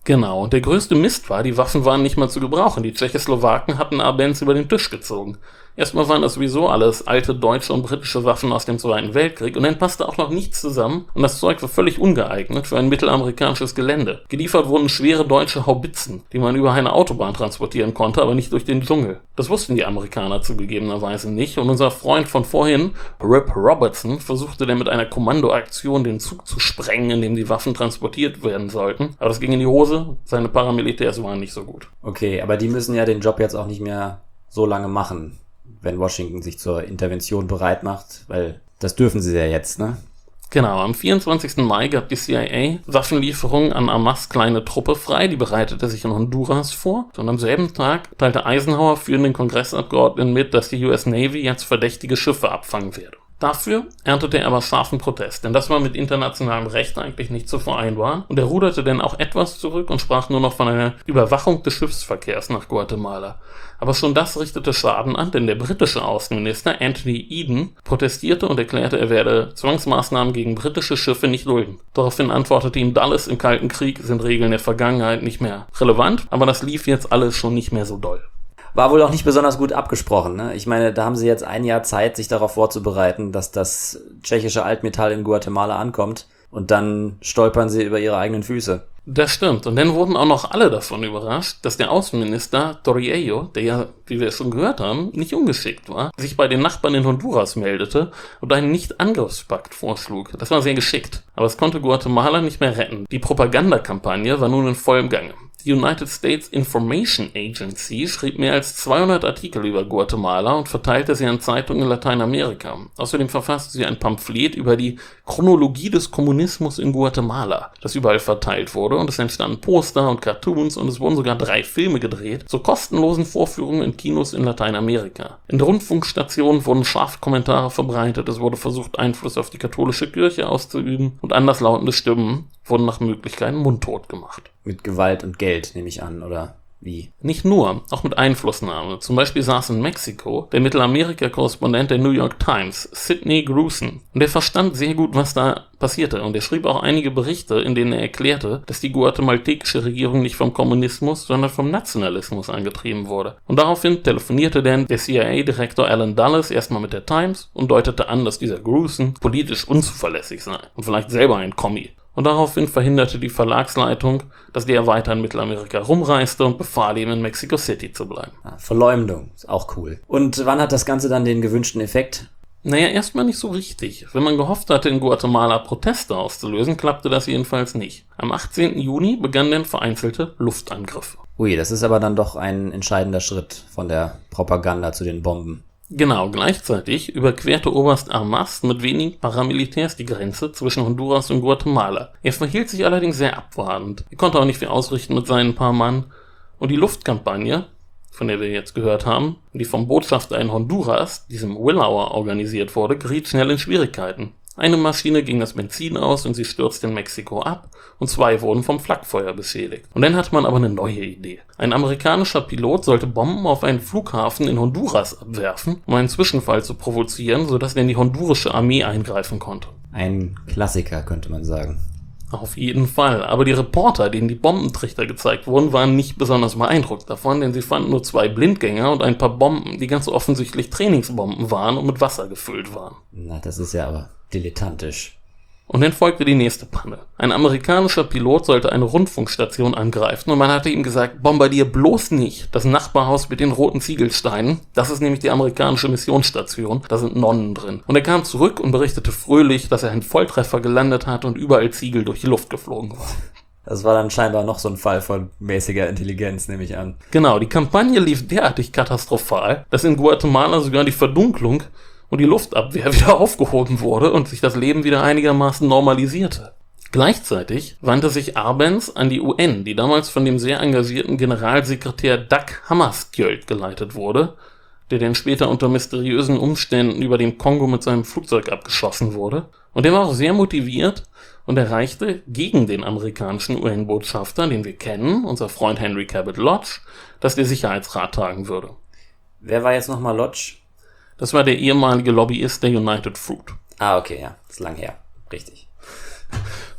Genau, und der größte Mist war, die Waffen waren nicht mal zu gebrauchen. Die Tschechoslowaken hatten Arbenz über den Tisch gezogen. Erstmal waren das sowieso alles alte deutsche und britische Waffen aus dem Zweiten Weltkrieg und dann passte auch noch nichts zusammen und das Zeug war völlig ungeeignet für ein mittelamerikanisches Gelände. Geliefert wurden schwere deutsche Haubitzen, die man über eine Autobahn transportieren konnte, aber nicht durch den Dschungel. Das wussten die Amerikaner zugegebenerweise nicht und unser Freund von vorhin, Rip Robertson, versuchte dann mit einer Kommandoaktion den Zug zu sprengen, in dem die Waffen transportiert werden sollten. Aber das ging in die Hose, seine Paramilitärs waren nicht so gut.
Okay, aber die müssen ja den Job jetzt auch nicht mehr so lange machen, wenn Washington sich zur Intervention bereit macht, weil das dürfen sie ja jetzt, ne?
Genau, am 24. Mai gab die CIA Waffenlieferungen an Hamas' kleine Truppe frei, die bereitete sich in Honduras vor. Und am selben Tag teilte Eisenhower führenden Kongressabgeordneten mit, dass die US Navy jetzt verdächtige Schiffe abfangen werde. Dafür erntete er aber scharfen Protest, denn das war mit internationalem Recht eigentlich nicht zu vereinbaren und er ruderte dann auch etwas zurück und sprach nur noch von einer Überwachung des Schiffsverkehrs nach Guatemala. Aber schon das richtete Schaden an, denn der britische Außenminister Anthony Eden protestierte und erklärte, er werde Zwangsmaßnahmen gegen britische Schiffe nicht dulden. Daraufhin antwortete ihm Dulles, im Kalten Krieg sind Regeln der Vergangenheit nicht mehr relevant, aber das lief jetzt alles schon nicht mehr so doll.
War wohl auch nicht besonders gut abgesprochen, ne? Ich meine, da haben sie jetzt ein Jahr Zeit, sich darauf vorzubereiten, dass das tschechische Altmetall in Guatemala ankommt und dann stolpern sie über ihre eigenen Füße.
Das stimmt. Und dann wurden auch noch alle davon überrascht, dass der Außenminister Torriello, der ja, wie wir es schon gehört haben, nicht ungeschickt war, sich bei den Nachbarn in Honduras meldete und einen Nicht-Angriffspakt vorschlug. Das war sehr geschickt. Aber es konnte Guatemala nicht mehr retten. Die Propagandakampagne war nun in vollem Gange. Die United States Information Agency schrieb mehr als 200 Artikel über Guatemala und verteilte sie an Zeitungen in Lateinamerika. Außerdem verfasste sie ein Pamphlet über die Chronologie des Kommunismus in Guatemala, das überall verteilt wurde und es entstanden Poster und Cartoons und es wurden sogar 3 Filme gedreht, zu kostenlosen Vorführungen in Kinos in Lateinamerika. In der Rundfunkstationen wurden scharfe Kommentare verbreitet, es wurde versucht, Einfluss auf die katholische Kirche auszuüben und anderslautende Stimmen wurden nach Möglichkeiten mundtot gemacht.
Mit Gewalt und Geld, nehme ich an, oder wie?
Nicht nur, auch mit Einflussnahme. Zum Beispiel saß in Mexiko der Mittelamerika-Korrespondent der New York Times, Sidney Gruson. Und der verstand sehr gut, was da passierte. Und er schrieb auch einige Berichte, in denen er erklärte, dass die guatemaltekische Regierung nicht vom Kommunismus, sondern vom Nationalismus angetrieben wurde. Und daraufhin telefonierte dann der CIA-Direktor Alan Dulles erstmal mit der Times und deutete an, dass dieser Gruson politisch unzuverlässig sei und vielleicht selber ein Kommi. Und daraufhin verhinderte die Verlagsleitung, dass der weiter in Mittelamerika rumreiste und befahl ihm, in Mexico City zu bleiben.
Verleumdung, ist auch cool. Und wann hat das Ganze dann den gewünschten Effekt?
Naja, erstmal nicht so richtig. Wenn man gehofft hatte, in Guatemala Proteste auszulösen, klappte das jedenfalls nicht. Am 18. Juni begannen dann vereinzelte Luftangriffe.
Ui, das ist aber dann doch ein entscheidender Schritt von der Propaganda zu den Bomben.
Genau, gleichzeitig überquerte Oberst Armas mit wenigen Paramilitärs die Grenze zwischen Honduras und Guatemala. Er verhielt sich allerdings sehr abwartend. Er konnte auch nicht viel ausrichten mit seinen paar Mann. Und die Luftkampagne, von der wir jetzt gehört haben, die vom Botschafter in Honduras, diesem Willauer, organisiert wurde, geriet schnell in Schwierigkeiten. Eine Maschine ging das Benzin aus und sie stürzte in Mexiko ab und 2 wurden vom Flakfeuer beschädigt. Und dann hatte man aber eine neue Idee. Ein amerikanischer Pilot sollte Bomben auf einen Flughafen in Honduras abwerfen, um einen Zwischenfall zu provozieren, sodass dann die hondurische Armee eingreifen konnte.
Ein Klassiker, könnte man sagen.
Auf jeden Fall. Aber die Reporter, denen die Bombentrichter gezeigt wurden, waren nicht besonders beeindruckt davon, denn sie fanden nur 2 Blindgänger und ein paar Bomben, die ganz offensichtlich Trainingsbomben waren und mit Wasser gefüllt waren.
Na, das ist ja aber dilettantisch.
Und dann folgte die nächste Panne. Ein amerikanischer Pilot sollte eine Rundfunkstation angreifen und man hatte ihm gesagt, bombardier bloß nicht das Nachbarhaus mit den roten Ziegelsteinen. Das ist nämlich die amerikanische Missionsstation. Da sind Nonnen drin. Und er kam zurück und berichtete fröhlich, dass er einen Volltreffer gelandet hat und überall Ziegel durch die Luft geflogen waren.
Das war dann scheinbar noch so ein Fall von mäßiger Intelligenz, nehme ich an.
Genau, die Kampagne lief derartig katastrophal, dass in Guatemala sogar die Verdunklung und die Luftabwehr wieder aufgehoben wurde und sich das Leben wieder einigermaßen normalisierte. Gleichzeitig wandte sich Arbenz an die UN, die damals von dem sehr engagierten Generalsekretär Dag Hammarskjöld geleitet wurde, der dann später unter mysteriösen Umständen über dem Kongo mit seinem Flugzeug abgeschossen wurde. Und der war auch sehr motiviert und erreichte gegen den amerikanischen UN-Botschafter, den wir kennen, unser Freund Henry Cabot Lodge, dass der Sicherheitsrat tagen würde.
Wer war jetzt nochmal Lodge?
Das war der ehemalige Lobbyist der United Fruit.
Ah, okay, ja. Ist lang her. Richtig.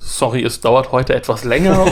Sorry, es dauert heute etwas länger.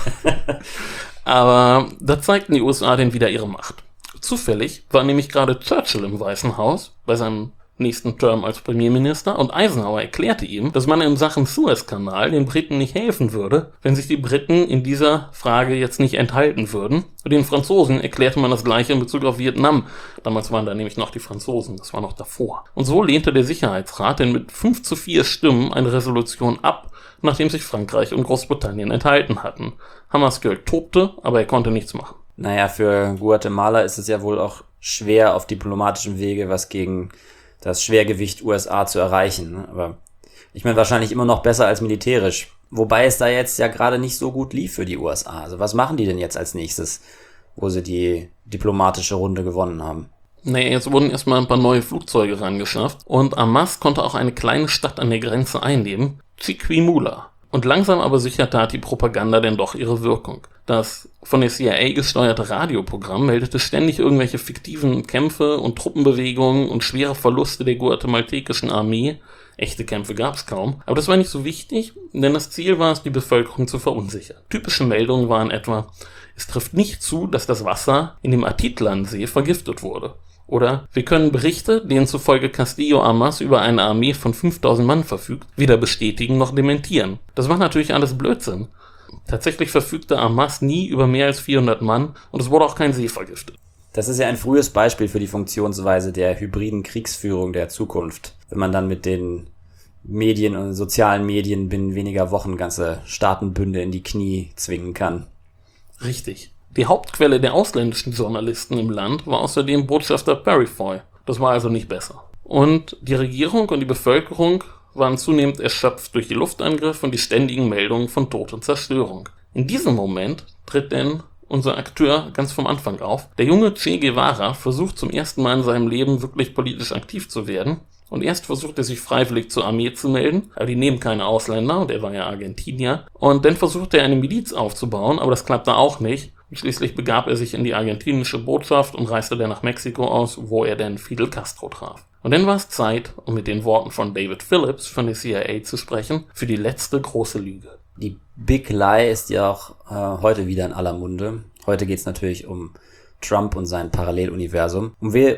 Aber da zeigten die USA denn wieder ihre Macht. Zufällig war nämlich gerade Churchill im Weißen Haus bei seinem nächsten Term als Premierminister und Eisenhower erklärte ihm, dass man in Sachen Suezkanal den Briten nicht helfen würde, wenn sich die Briten in dieser Frage jetzt nicht enthalten würden. Und den Franzosen erklärte man das Gleiche in Bezug auf Vietnam. Damals waren da nämlich noch die Franzosen, das war noch davor. Und so lehnte der Sicherheitsrat denn mit 5-4 Stimmen eine Resolution ab, nachdem sich Frankreich und Großbritannien enthalten hatten. Hammarskjöld tobte, aber er konnte nichts machen.
Naja, für Guatemala ist es ja wohl auch schwer, auf diplomatischem Wege was gegen das Schwergewicht USA zu erreichen. Aber ich meine, wahrscheinlich immer noch besser als militärisch. Wobei es da jetzt ja gerade nicht so gut lief für die USA. Also was machen die denn jetzt als nächstes, wo sie die diplomatische Runde gewonnen haben?
Nee, jetzt wurden erstmal ein paar neue Flugzeuge rangeschafft und Hamas konnte auch eine kleine Stadt an der Grenze einnehmen, Chiquimula. Und langsam aber sicher tat die Propaganda denn doch ihre Wirkung. Das von der CIA gesteuerte Radioprogramm meldete ständig irgendwelche fiktiven Kämpfe und Truppenbewegungen und schwere Verluste der guatemaltekischen Armee. Echte Kämpfe gab es kaum. Aber das war nicht so wichtig, denn das Ziel war es, die Bevölkerung zu verunsichern. Typische Meldungen waren etwa, es trifft nicht zu, dass das Wasser in dem Atitlan-See vergiftet wurde. Oder wir können Berichte, denen zufolge Castillo Armas über eine Armee von 5000 Mann verfügt, weder bestätigen noch dementieren. Das war natürlich alles Blödsinn. Tatsächlich verfügte Armas nie über mehr als 400 Mann und es wurde auch kein See vergiftet.
Das ist ja ein frühes Beispiel für die Funktionsweise der hybriden Kriegsführung der Zukunft. Wenn man dann mit den Medien und sozialen Medien binnen weniger Wochen ganze Staatenbünde in die Knie zwingen kann.
Richtig. Die Hauptquelle der ausländischen Journalisten im Land war außerdem Botschafter Perifoy. Das war also nicht besser. Und die Regierung und die Bevölkerung waren zunehmend erschöpft durch die Luftangriffe und die ständigen Meldungen von Tod und Zerstörung. In diesem Moment tritt denn unser Akteur ganz vom Anfang auf. Der junge Che Guevara versucht zum ersten Mal in seinem Leben wirklich politisch aktiv zu werden. Und erst versucht er sich freiwillig zur Armee zu melden, aber die nehmen keine Ausländer und er war ja Argentinier. Und dann versucht er eine Miliz aufzubauen, aber das klappte auch nicht. Und schließlich begab er sich in die argentinische Botschaft und reiste dann nach Mexiko aus, wo er dann Fidel Castro traf. Und dann war es Zeit, um mit den Worten von David Phillips von der CIA zu sprechen, für die letzte große Lüge.
Die Big Lie ist ja auch heute wieder in aller Munde. Heute geht's natürlich um Trump und sein Paralleluniversum.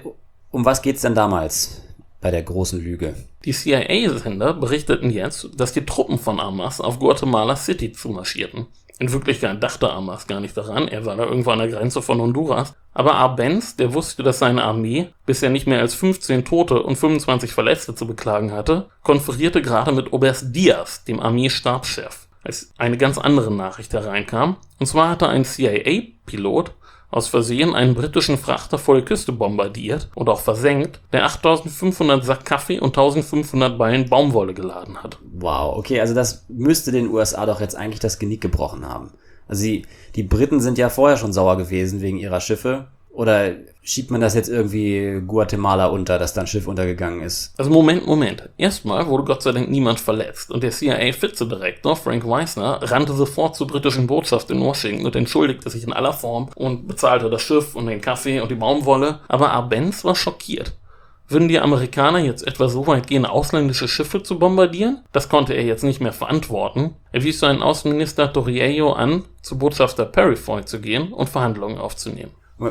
Um was geht's denn damals bei der großen Lüge?
Die CIA-Sender berichteten jetzt, dass die Truppen von Armas auf Guatemala City zumarschierten. In Wirklichkeit dachte Armas gar nicht daran, er war da irgendwo an der Grenze von Honduras. Aber Arbenz, der wusste, dass seine Armee bisher nicht mehr als 15 Tote und 25 Verletzte zu beklagen hatte, konferierte gerade mit Oberst Diaz, dem Armeestabschef, als eine ganz andere Nachricht hereinkam. Und zwar hatte ein CIA-Pilot aus Versehen einen britischen Frachter vor der Küste bombardiert und auch versenkt, der 8500 Sack Kaffee und 1500 Ballen Baumwolle geladen hat.
Wow, okay, also das müsste den USA doch jetzt eigentlich das Genick gebrochen haben. Also die Briten sind ja vorher schon sauer gewesen wegen ihrer Schiffe. Oder schiebt man das jetzt irgendwie Guatemala unter, dass da ein Schiff untergegangen ist?
Also Moment. Erstmal wurde Gott sei Dank niemand verletzt und der CIA-Vizedirektor Frank Wisner rannte sofort zur britischen Botschaft in Washington und entschuldigte sich in aller Form und bezahlte das Schiff und den Kaffee und die Baumwolle. Aber Arbenz war schockiert. Würden die Amerikaner jetzt etwa so weit gehen, ausländische Schiffe zu bombardieren? Das konnte er jetzt nicht mehr verantworten. Er wies seinen Außenminister Torriello an, zu Botschafter Perifoy zu gehen und Verhandlungen aufzunehmen.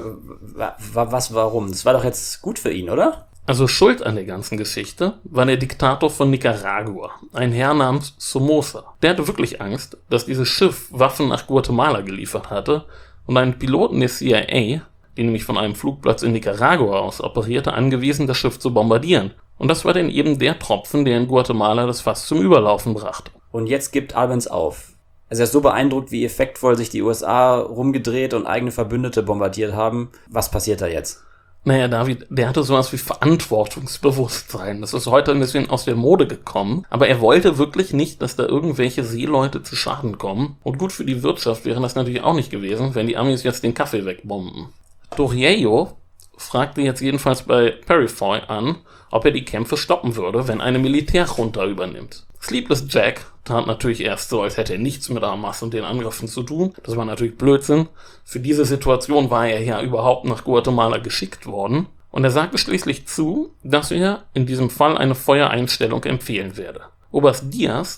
Warum? Das war doch jetzt gut für ihn, oder?
Also schuld an der ganzen Geschichte war der Diktator von Nicaragua, ein Herr namens Somoza. Der hatte wirklich Angst, dass dieses Schiff Waffen nach Guatemala geliefert hatte und einen Piloten der CIA, die nämlich von einem Flugplatz in Nicaragua aus operierte, angewiesen, das Schiff zu bombardieren. Und das war dann eben der Tropfen, der in Guatemala das Fass zum Überlaufen brachte.
Und jetzt gibt Arbenz auf. Also er ist so beeindruckt, wie effektvoll sich die USA rumgedreht und eigene Verbündete bombardiert haben. Was passiert da jetzt?
Naja, David, der hatte sowas wie Verantwortungsbewusstsein. Das ist heute ein bisschen aus der Mode gekommen. Aber er wollte wirklich nicht, dass da irgendwelche Seeleute zu Schaden kommen. Und gut für die Wirtschaft wäre das natürlich auch nicht gewesen, wenn die Amis jetzt den Kaffee wegbomben. Torriello fragte jetzt jedenfalls bei Perifoy an, ob er die Kämpfe stoppen würde, wenn eine Militärjunta übernimmt. Sleepless Jack tat natürlich erst so, als hätte er nichts mit Hamas und den Angriffen zu tun. Das war natürlich Blödsinn. Für diese Situation war er ja überhaupt nach Guatemala geschickt worden. Und er sagte schließlich zu, dass er in diesem Fall eine Feuereinstellung empfehlen werde. Oberst Diaz,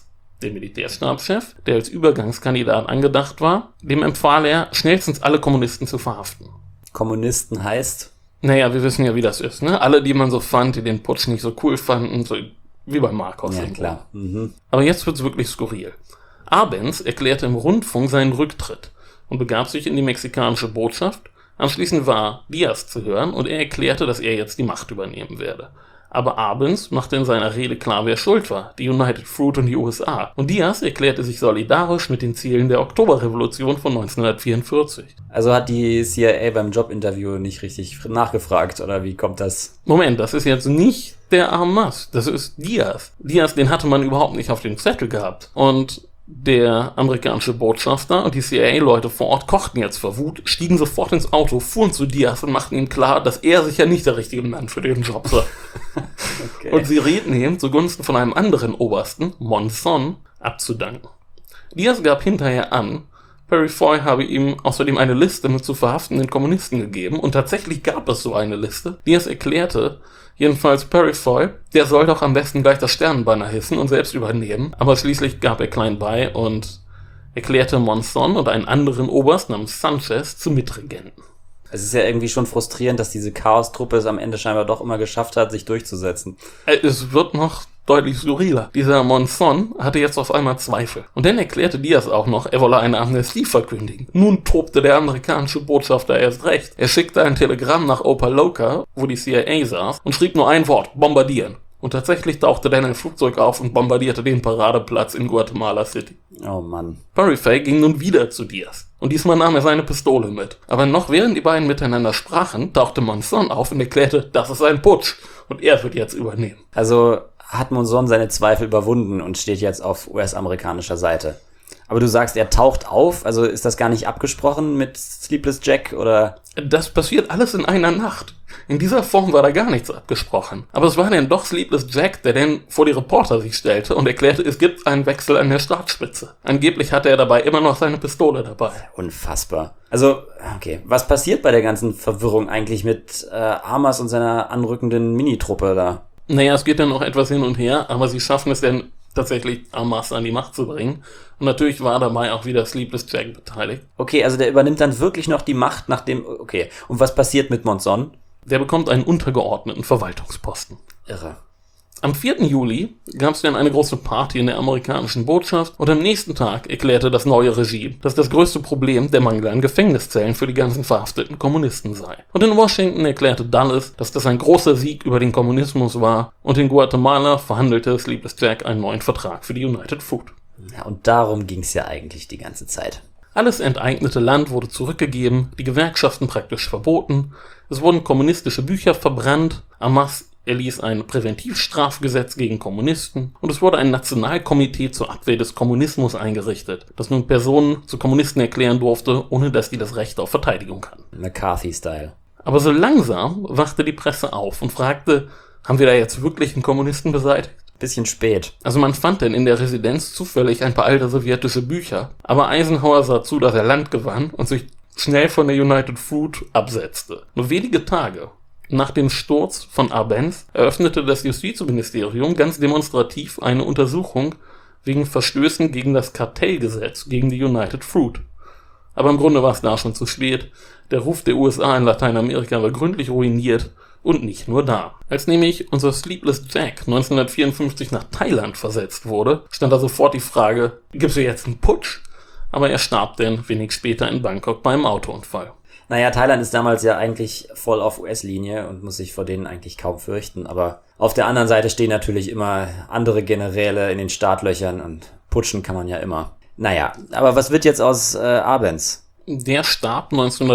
Der Militärstabschef, der als Übergangskandidat angedacht war, dem empfahl er, schnellstens alle Kommunisten zu verhaften.
Kommunisten heißt?
Naja, wir wissen ja, wie das ist, ne? Alle, die man so fand, die den Putsch nicht so cool fanden, so wie bei Marcos.
Ja, klar. Mhm.
Aber jetzt wird's wirklich skurril. Arbenz erklärte im Rundfunk seinen Rücktritt und begab sich in die mexikanische Botschaft. Anschließend war Diaz zu hören und er erklärte, dass er jetzt die Macht übernehmen werde. Aber Arbenz machte in seiner Rede klar, wer schuld war, die United Fruit und die USA. Und Diaz erklärte sich solidarisch mit den Zielen der Oktoberrevolution von 1944.
Also hat die CIA beim Jobinterview nicht richtig nachgefragt, oder wie kommt das?
Moment, das ist jetzt nicht der Hamas, das ist Diaz. Diaz, den hatte man überhaupt nicht auf dem Zettel gehabt. Und der amerikanische Botschafter und die CIA-Leute vor Ort kochten jetzt vor Wut, stiegen sofort ins Auto, fuhren zu Diaz und machten ihm klar, dass er sicher nicht der richtige Mann für den Job sei. Okay. Und sie rieten ihm, zugunsten von einem anderen Obersten, Monzon, abzudanken. Diaz gab hinterher an, Perry Foy habe ihm außerdem eine Liste mit zu verhaftenden Kommunisten gegeben und tatsächlich gab es so eine Liste. Diaz erklärte, jedenfalls Perry Foy, der soll doch am besten gleich das Sternenbanner hissen und selbst übernehmen, aber schließlich gab er klein bei und erklärte Monzon und einen anderen Oberst namens Sanchez zu Mitregenten.
Es ist ja irgendwie schon frustrierend, dass diese Chaos-Truppe es am Ende scheinbar doch immer geschafft hat, sich durchzusetzen.
Es wird noch deutlich skurriler. Dieser Monzon hatte jetzt auf einmal Zweifel. Und dann erklärte Diaz auch noch, er wolle eine Amnestie verkündigen. Nun tobte der amerikanische Botschafter erst recht. Er schickte ein Telegramm nach Opa-locka, wo die CIA saß, und schrieb nur ein Wort, bombardieren. Und tatsächlich tauchte dann ein Flugzeug auf und bombardierte den Paradeplatz in Guatemala City.
Oh Mann.
Perry Foy ging nun wieder zu Diaz. Und diesmal nahm er seine Pistole mit. Aber noch während die beiden miteinander sprachen, tauchte Monzon auf und erklärte, das ist ein Putsch. Und er wird jetzt übernehmen.
Also hat Monzon seine Zweifel überwunden und steht jetzt auf US-amerikanischer Seite. Aber du sagst, er taucht auf, also ist das gar nicht abgesprochen mit Sleepless Jack, oder?
Das passiert alles in einer Nacht. In dieser Form war da gar nichts abgesprochen. Aber es war dann doch Sleepless Jack, der dann vor die Reporter sich stellte und erklärte, es gibt einen Wechsel an der Staatsspitze. Angeblich hatte er dabei immer noch seine Pistole dabei.
Unfassbar. Also, okay, was passiert bei der ganzen Verwirrung eigentlich mit Hamas und seiner anrückenden Minitruppe da?
Naja, es geht dann noch etwas hin und her, aber sie schaffen es dann tatsächlich Hamas an die Macht zu bringen. Und natürlich war dabei auch wieder Sleepless Jack beteiligt.
Okay, also der übernimmt dann wirklich noch die Macht nach dem... Okay, und was passiert mit Monzon?
Der bekommt einen untergeordneten Verwaltungsposten.
Irre.
Am 4. Juli gab es dann eine große Party in der amerikanischen Botschaft und am nächsten Tag erklärte das neue Regime, dass das größte Problem der Mangel an Gefängniszellen für die ganzen verhafteten Kommunisten sei. Und in Washington erklärte Dulles, dass das ein großer Sieg über den Kommunismus war und in Guatemala verhandelte Sleepless Jack einen neuen Vertrag für die United Fruit.
Ja, und darum ging's ja eigentlich die ganze Zeit.
Alles enteignete Land wurde zurückgegeben, die Gewerkschaften praktisch verboten, es wurden kommunistische Bücher verbrannt, Hamas erließ ein Präventivstrafgesetz gegen Kommunisten und es wurde ein Nationalkomitee zur Abwehr des Kommunismus eingerichtet, das nun Personen zu Kommunisten erklären durfte, ohne dass die das Recht auf Verteidigung hatten.
McCarthy-Style.
Aber so langsam wachte die Presse auf und fragte, haben wir da jetzt wirklich einen Kommunisten beseitigt?
Bisschen spät.
Also man fand denn in der Residenz zufällig ein paar alte sowjetische Bücher, aber Eisenhower sah zu, dass er Land gewann und sich schnell von der United Fruit absetzte. Nur wenige Tage nach dem Sturz von Arbenz eröffnete das Justizministerium ganz demonstrativ eine Untersuchung wegen Verstößen gegen das Kartellgesetz gegen die United Fruit. Aber im Grunde war es da schon zu spät. Der Ruf der USA in Lateinamerika war gründlich ruiniert. Und nicht nur da. Als nämlich unser Sleepless Jack 1954 nach Thailand versetzt wurde, stand da sofort die Frage, gibt's hier jetzt einen Putsch? Aber er starb dann wenig später in Bangkok beim Autounfall.
Naja, Thailand ist damals ja eigentlich voll auf US-Linie und muss sich vor denen eigentlich kaum fürchten. Aber auf der anderen Seite stehen natürlich immer andere Generäle in den Startlöchern und putschen kann man ja immer. Naja, aber was wird jetzt aus Arbenz?
Der starb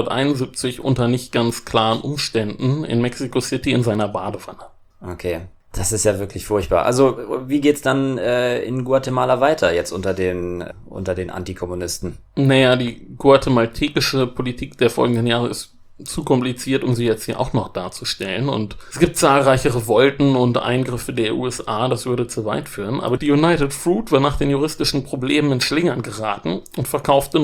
1971 unter nicht ganz klaren Umständen in Mexico City in seiner Badewanne.
Okay, das ist ja wirklich furchtbar. Also, wie geht's dann in Guatemala weiter jetzt unter den Antikommunisten?
Naja, die guatemaltekische Politik der folgenden Jahre ist zu kompliziert, um sie jetzt hier auch noch darzustellen. Und es gibt zahlreiche Revolten und Eingriffe der USA, das würde zu weit führen. Aber die United Fruit war nach den juristischen Problemen in Schlingern geraten und verkaufte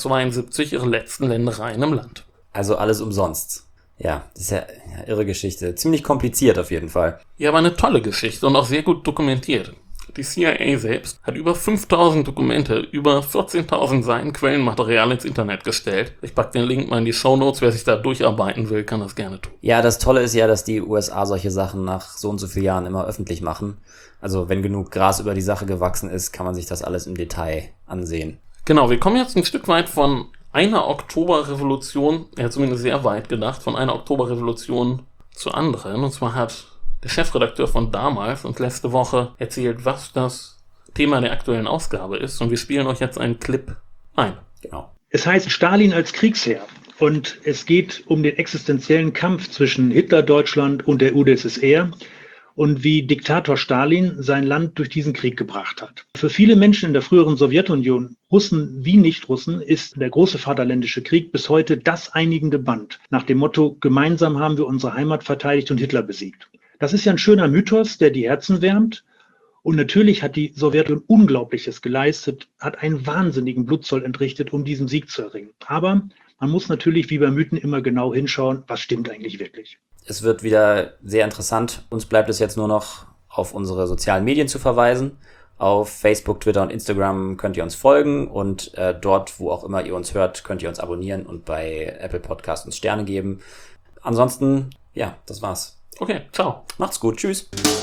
1972 ihre letzten Ländereien im Land.
Also alles umsonst. Ja, das ist ja irre Geschichte. Ziemlich kompliziert auf jeden Fall.
Ja, aber eine tolle Geschichte und auch sehr gut dokumentiert. Die CIA selbst hat über 5000 Dokumente, über 14.000 Seiten Quellenmaterial ins Internet gestellt. Ich packe den Link mal in die Shownotes, wer sich da durcharbeiten will, kann das gerne tun.
Ja, das Tolle ist ja, dass die USA solche Sachen nach so und so vielen Jahren immer öffentlich machen. Also wenn genug Gras über die Sache gewachsen ist, kann man sich das alles im Detail ansehen.
Genau, wir kommen jetzt ein Stück weit von einer Oktoberrevolution, zumindest sehr weit gedacht, von einer Oktoberrevolution zur anderen. Und zwar hat der Chefredakteur von damals uns letzte Woche erzählt, was das Thema der aktuellen Ausgabe ist. Und wir spielen euch jetzt einen Clip ein.
Genau.
Es heißt Stalin als Kriegsherr. Und es geht um den existenziellen Kampf zwischen Hitler-Deutschland und der UdSSR und wie Diktator Stalin sein Land durch diesen Krieg gebracht hat. Für viele Menschen in der früheren Sowjetunion, Russen wie Nicht-Russen, ist der große Vaterländische Krieg bis heute das einigende Band. Nach dem Motto, gemeinsam haben wir unsere Heimat verteidigt und Hitler besiegt. Das ist ja ein schöner Mythos, der die Herzen wärmt. Und natürlich hat die Sowjetunion Unglaubliches geleistet, hat einen wahnsinnigen Blutzoll entrichtet, um diesen Sieg zu erringen. Aber man muss natürlich wie bei Mythen immer genau hinschauen, was stimmt eigentlich wirklich.
Es wird wieder sehr interessant. Uns bleibt es jetzt nur noch, auf unsere sozialen Medien zu verweisen. Auf Facebook, Twitter und Instagram könnt ihr uns folgen und dort, wo auch immer ihr uns hört, könnt ihr uns abonnieren und bei Apple Podcast uns Sterne geben. Ansonsten, ja, das war's.
Okay, ciao.
Macht's gut, tschüss.